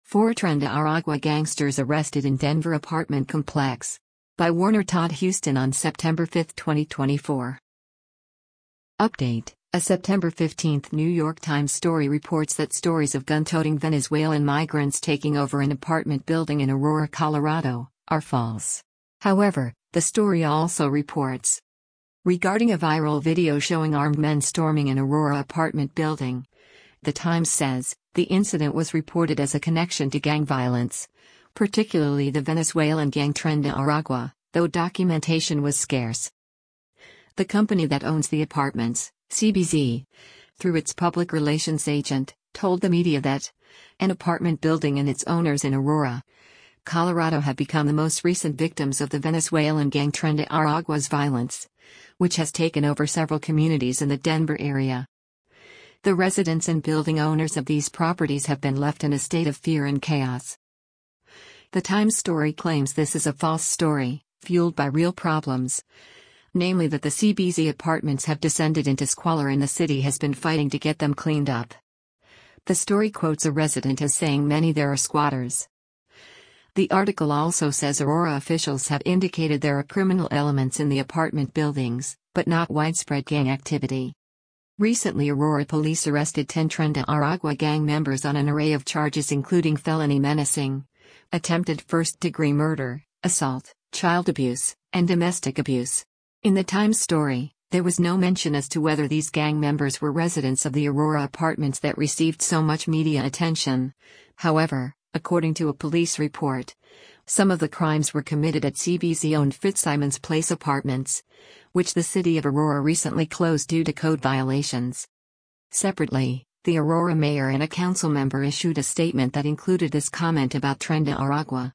Four Tren de Aragua gangsters arrested in Denver apartment complex. By Warner Todd Houston on September 5, 2024. Update: A September 15 New York Times story reports that stories of gun-toting Venezuelan migrants taking over an apartment building in Aurora, Colorado, are false. However, the story also reports regarding a viral video showing armed men storming an Aurora apartment building. The Times says, the incident was reported as a connection to gang violence, particularly the Venezuelan gang Tren de Aragua, though documentation was scarce. The company that owns the apartments, CBZ, through its public relations agent, told the media that an apartment building and its owners in Aurora, Colorado have become the most recent victims of the Venezuelan gang Tren de Aragua's violence, which has taken over several communities in the Denver area. The residents and building owners of these properties have been left in a state of fear and chaos. The Times story claims this is a false story, fueled by real problems, namely that the CBZ apartments have descended into squalor and the city has been fighting to get them cleaned up. The story quotes a resident as saying many there are squatters. The article also says Aurora officials have indicated there are criminal elements in the apartment buildings, but not widespread gang activity. Recently, Aurora police arrested 10 Tren de Aragua gang members on an array of charges including felony menacing, attempted first-degree murder, assault, child abuse, and domestic abuse. In the Times story, there was no mention as to whether these gang members were residents of the Aurora apartments that received so much media attention. However, according to a police report, some of the crimes were committed at CBZ-owned Fitzsimons Place apartments, which the city of Aurora recently closed due to code violations. Separately, the Aurora mayor and a council member issued a statement that included this comment about Tren de Aragua.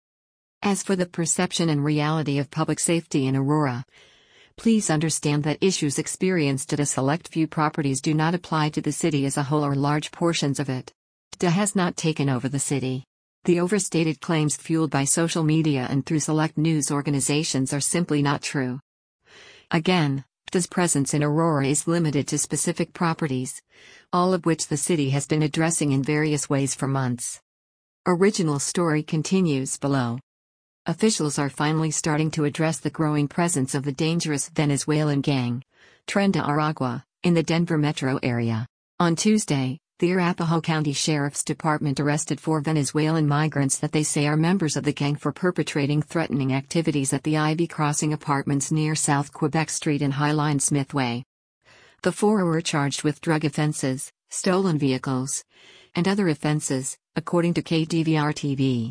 As for the perception and reality of public safety in Aurora, please understand that issues experienced at a select few properties do not apply to the city as a whole or large portions of it. DA has not taken over the city. The overstated claims fueled by social media and through select news organizations are simply not true. Again, DA's presence in Aurora is limited to specific properties, all of which the city has been addressing in various ways for months. Original story continues below. Officials are finally starting to address the growing presence of the dangerous Venezuelan gang, Tren de Aragua, in the Denver metro area. On Tuesday, the Arapahoe County Sheriff's Department arrested 4 Venezuelan migrants that they say are members of the gang for perpetrating threatening activities at the Ivy Crossing apartments near South Quebec Street and Highline Smith Way. The 4 were charged with drug offenses, stolen vehicles, and other offenses, according to KDVR-TV.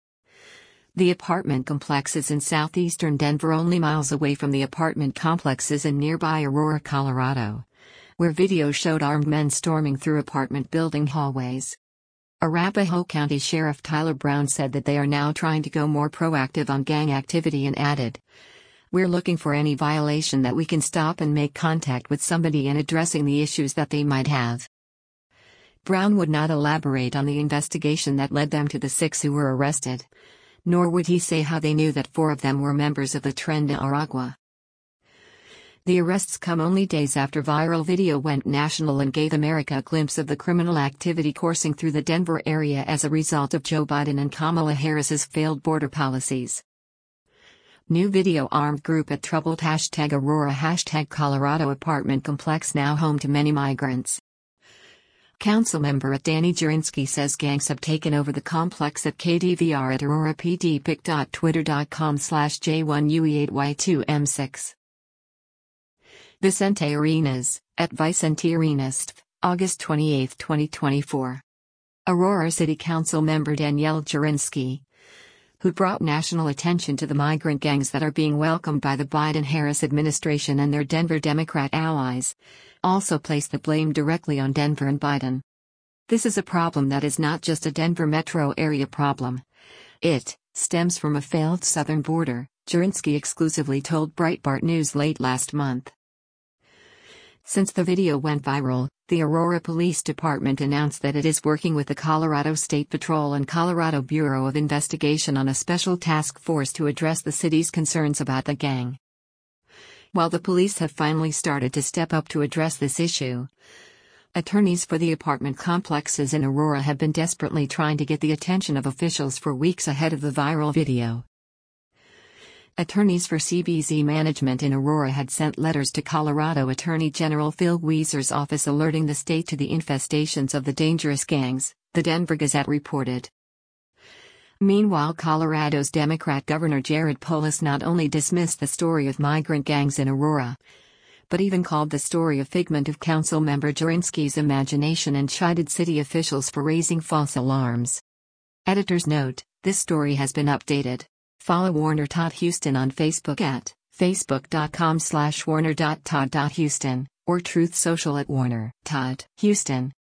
The apartment complex is in southeastern Denver, only miles away from the apartment complexes in nearby Aurora, Colorado, where video showed armed men storming through apartment building hallways. Arapahoe County Sheriff Tyler Brown said that they are now trying to go more proactive on gang activity and added, "We're looking for any violation that we can stop and make contact with somebody and addressing the issues that they might have." Brown would not elaborate on the investigation that led them to the 6 who were arrested, nor would he say how they knew that 4 of them were members of the Tren de Aragua. The arrests come only days after viral video went national and gave America a glimpse of the criminal activity coursing through the Denver area as a result of Joe Biden and Kamala Harris's failed border policies. New video: armed group at troubled #Aurora #Colorado apartment complex now home to many migrants. Council member at Danny Jurinsky says gangs have taken over the complex at KDVR at Aurora PD. Pic.twitter.com/J1UE8Y2M6. Vicente Arenas, at Vicente Arenas, August 28, 2024. Aurora City Council member Danielle Jurinsky, who brought national attention to the migrant gangs that are being welcomed by the Biden-Harris administration and their Denver Democrat allies, also placed the blame directly on Denver and Biden. This is a problem that is not just a Denver metro area problem. It stems from a failed southern border, Jurinsky exclusively told Breitbart News late last month. Since the video went viral, the Aurora Police Department announced that it is working with the Colorado State Patrol and Colorado Bureau of Investigation on a special task force to address the city's concerns about the gang. While the police have finally started to step up to address this issue, Attorneys for the apartment complexes in Aurora have been desperately trying to get the attention of officials for weeks ahead of the viral video. Attorneys for CBZ Management in Aurora had sent letters to Colorado Attorney General Phil Weizer's office alerting the state to the infestations of the dangerous gangs, the Denver Gazette reported. Meanwhile, Colorado's Democrat Governor Jared Polis not only dismissed the story of migrant gangs in Aurora, but even called the story a figment of Councilmember Jurinsky's imagination and chided city officials for raising false alarms. Editor's note: this story has been updated. Follow Warner Todd Houston on Facebook at facebook.com/warner.todd.houston or Truth Social at Warner Todd Houston.